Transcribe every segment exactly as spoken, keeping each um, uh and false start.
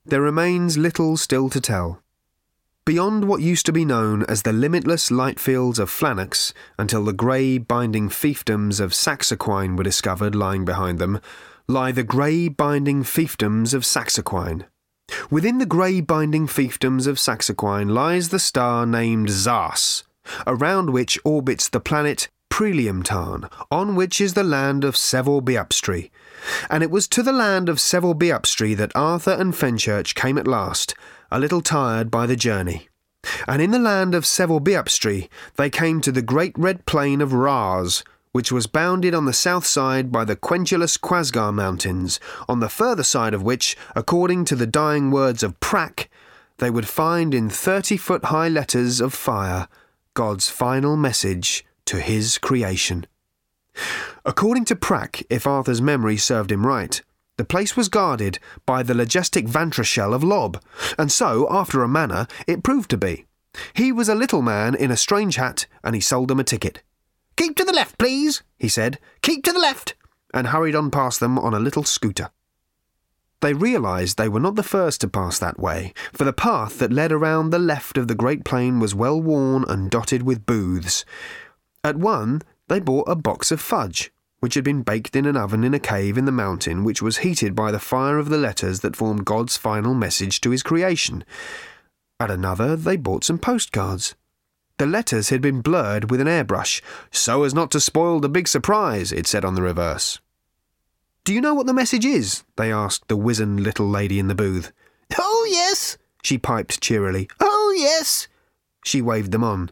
There remains little still to tell. Beyond what used to be known as the limitless light fields of Flanax, until the grey binding fiefdoms of Saxaquine were discovered lying behind them, lie the grey binding fiefdoms of Saxaquine. Within the grey binding fiefdoms of Saxaquine lies the star named Zas, around which orbits the planet Preliumtarn, on which is the land of Sevor-Beupstree. And it was to the land of Sevor-Beupstree that Arthur and Fenchurch came at last, a little tired by the journey. And in the land of Sevor-Beupstree they came to the great red plain of Raz, which was bounded on the south side by the Quentulous Quasgar Mountains, on the further side of which, according to the dying words of Prak, they would find in thirty-foot-high letters of fire God's final message to his creation. According to Prak, if Arthur's memory served him right, the place was guarded by the legistic Vantrashel of Lob, and so, after a manner, it proved to be. He was a little man in a strange hat, and he sold them a ticket. "Keep to the left, please," he said. "Keep to the left," and hurried on past them on a little scooter. They realised they were not the first to pass that way, for the path that led around the left of the great plain was well worn and dotted with booths. At one, they bought a box of fudge, which had been baked in an oven in a cave in the mountain, which was heated by the fire of the letters that formed God's final message to his creation. At another, they bought some postcards. The letters had been blurred with an airbrush, so as not to spoil the big surprise, it said on the reverse. "Do you know what the message is?" they asked the wizened little lady in the booth. "Oh, yes," she piped cheerily. "Oh, yes." She waved them on.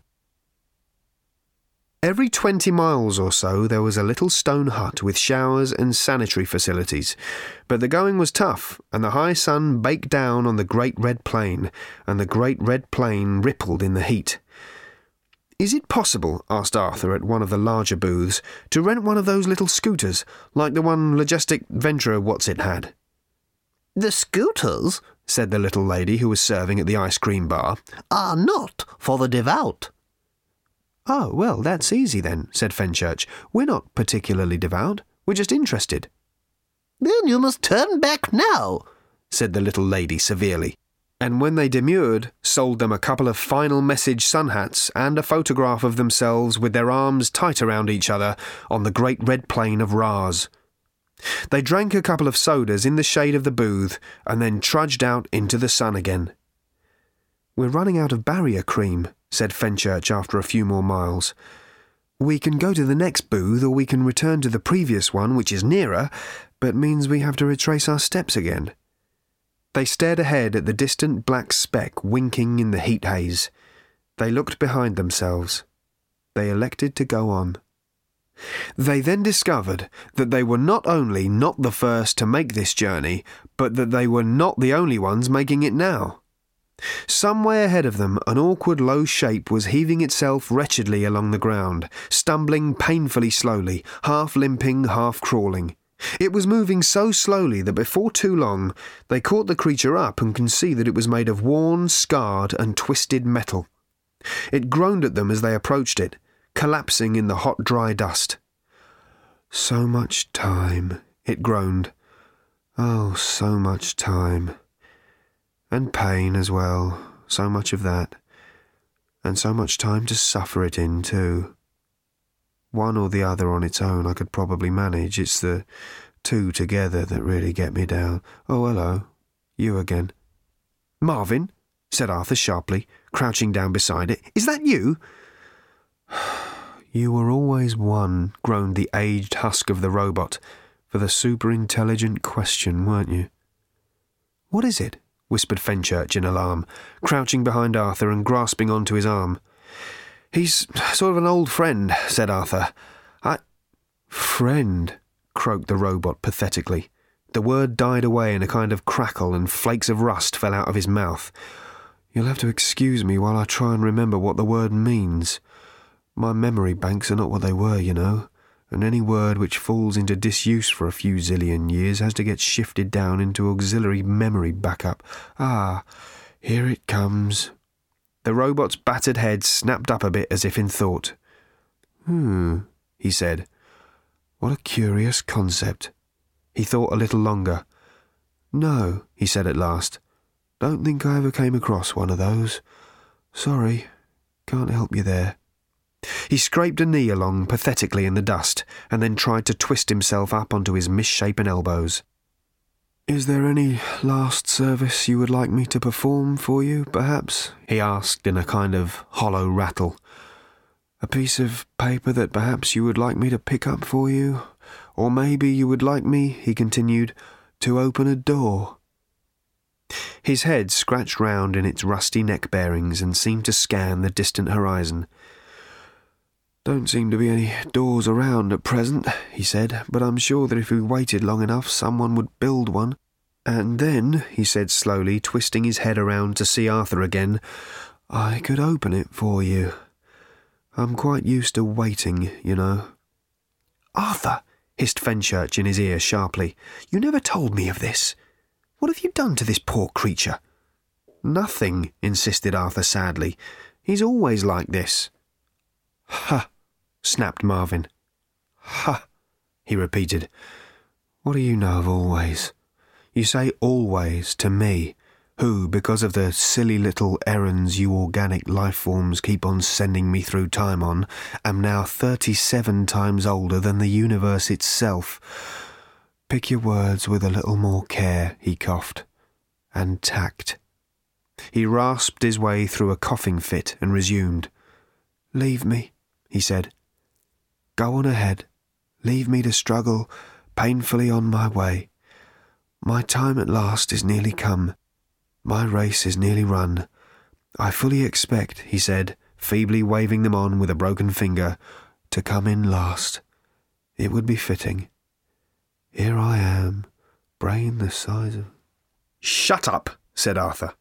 Every twenty miles or so there was a little stone hut with showers and sanitary facilities, but the going was tough, and the high sun baked down on the great red plain, and the great red plain rippled in the heat. "Is it possible," asked Arthur at one of the larger booths, "to rent one of those little scooters, like the one Legistic Ventra What's-It had?" "The scooters," said the little lady who was serving at the ice cream bar, "are not for the devout." "Oh, well, that's easy then," said Fenchurch. "We're not particularly devout. We're just interested." "Then you must turn back now," said the little lady severely, and when they demurred, sold them a couple of final message sun hats and a photograph of themselves with their arms tight around each other on the great red plain of Raz. They drank a couple of sodas in the shade of the booth and then trudged out into the sun again. "We're running out of barrier cream," said Fenchurch after a few more miles. "We can go to the next booth, or we can return to the previous one, which is nearer, but means we have to retrace our steps again." They stared ahead at the distant black speck winking in the heat haze. They looked behind themselves. They elected to go on. They then discovered that they were not only not the first to make this journey, but that they were not the only ones making it now. Some way ahead of them, an awkward low shape was heaving itself wretchedly along the ground, stumbling painfully slowly, half limping, half crawling. It was moving so slowly that before too long they caught the creature up and could see that it was made of worn, scarred and twisted metal. It groaned at them as they approached it, collapsing in the hot dry dust. "So much time," it groaned. "Oh, so much time. And pain as well, so much of that. And so much time to suffer it in, too. One or the other on its own I could probably manage. It's the two together that really get me down. Oh, hello. You again." "Marvin," said Arthur sharply, crouching down beside it. "Is that you?" "You were always one," groaned the aged husk of the robot, "for the super-intelligent question, weren't you?" "What is it?" whispered Fenchurch in alarm, crouching behind Arthur and grasping onto his arm. "He's sort of an old friend," said Arthur. I... "Friend," croaked the robot pathetically. The word died away in a kind of crackle and flakes of rust fell out of his mouth. "You'll have to excuse me while I try and remember what the word means. My memory banks are not what they were, you know, and any word which falls into disuse for a few zillion years has to get shifted down into auxiliary memory backup. Ah, here it comes." The robot's battered head snapped up a bit as if in thought. "Hmm," he said. "What a curious concept." He thought a little longer. "No," he said at last. Don't think I ever came across one of those. Sorry, can't help you there." He scraped a knee along pathetically in the dust and then tried to twist himself up onto his misshapen elbows. "Is there any last service you would like me to perform for you, perhaps?" he asked in a kind of hollow rattle. "A piece of paper that perhaps you would like me to pick up for you? Or maybe you would like me," he continued, "to open a door?" His head scratched round in its rusty neck bearings and seemed to scan the distant horizon. "Don't seem to be any doors around at present," he said, "but I'm sure that if we waited long enough someone would build one. And then," he said slowly, twisting his head around to see Arthur again, "I could open it for you. I'm quite used to waiting, you know." "Arthur," hissed Fenchurch in his ear sharply, "you never told me of this. What have you done to this poor creature?" "Nothing," insisted Arthur sadly. "He's always like this." "Ha!" snapped Marvin. "Ha!" he repeated. "What do you know of always? You say always to me, who, because of the silly little errands you organic life forms keep on sending me through time on, am now thirty-seven times older than the universe itself. Pick your words with a little more care," he coughed, "and tact." He rasped his way through a coughing fit and resumed. "Leave me," he said. "Go on ahead. Leave me to struggle painfully on my way. My time at last is nearly come. My race is nearly run. I fully expect," he said, feebly waving them on with a broken finger, "to come in last. It would be fitting. Here I am, brain the size of—" "Shut up," said Arthur.